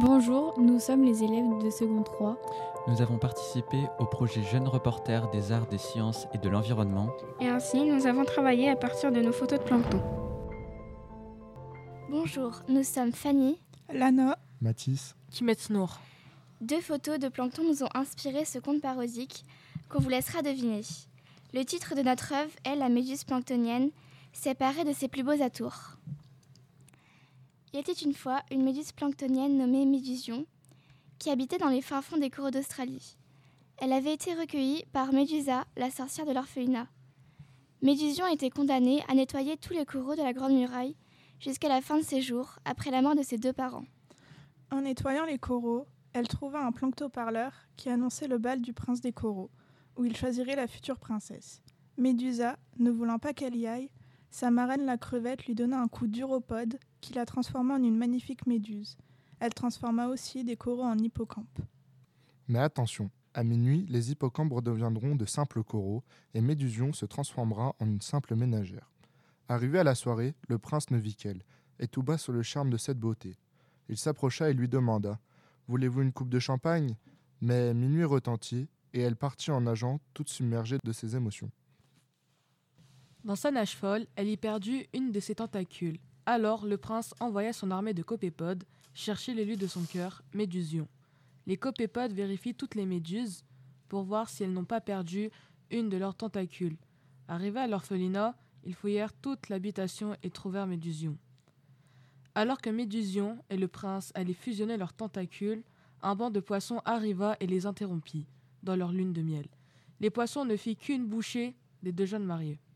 Bonjour, nous sommes les élèves de seconde 3. Nous avons participé au projet Jeunes Reporters des Arts, des Sciences et de l'Environnement. Et ainsi, nous avons travaillé à partir de nos photos de plancton. Bonjour, nous sommes Fanny, Lana, Mathis, Kimetz-Nour. 2 photos de plancton nous ont inspiré ce conte parodique qu'on vous laissera deviner. Le titre de notre œuvre est La méduse planctonienne, séparée de ses plus beaux atours. Il était une fois une méduse planctonienne nommée Médusion, qui habitait dans les fins fonds des coraux d'Australie. Elle avait été recueillie par Médusa, la sorcière de l'orphelinat. Médusion était condamnée à nettoyer tous les coraux de la Grande Muraille jusqu'à la fin de ses jours, après la mort de ses 2 parents. En nettoyant les coraux, elle trouva un planctoparleur qui annonçait le bal du prince des coraux, où il choisirait la future princesse. Médusa, ne voulant pas qu'elle y aille, sa marraine la crevette lui donna un coup d'uropode qui la transforma en une magnifique méduse. Elle transforma aussi des coraux en hippocampes. Mais attention, à minuit, les hippocampes redeviendront de simples coraux et Médusion se transformera en une simple ménagère. Arrivé à la soirée, le prince ne vit qu'elle, et tout bas sur le charme de cette beauté. Il s'approcha et lui demanda « Voulez-vous une coupe de champagne ?» Mais minuit retentit, et elle partit en nageant, toute submergée de ses émotions. Dans sa nage folle, elle y perdit une de ses tentacules. Alors, le prince envoya son armée de copépodes chercher l'élu de son cœur, Médusion. Les copépodes vérifient toutes les méduses pour voir si elles n'ont pas perdu une de leurs tentacules. Arrivés à l'orphelinat, ils fouillèrent toute l'habitation et trouvèrent Médusion. Alors que Médusion et le prince allaient fusionner leurs tentacules, un banc de poissons arriva et les interrompit dans leur lune de miel. Les poissons ne firent qu'une bouchée des 2 jeunes mariés.